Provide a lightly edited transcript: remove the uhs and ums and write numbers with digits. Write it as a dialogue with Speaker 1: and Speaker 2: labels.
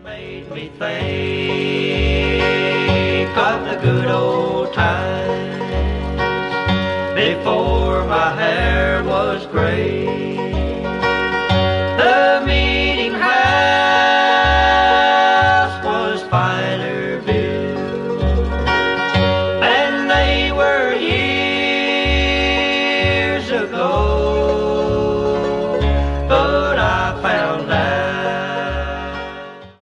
Speaker 1: Made me think of the good old times before my hair was gray.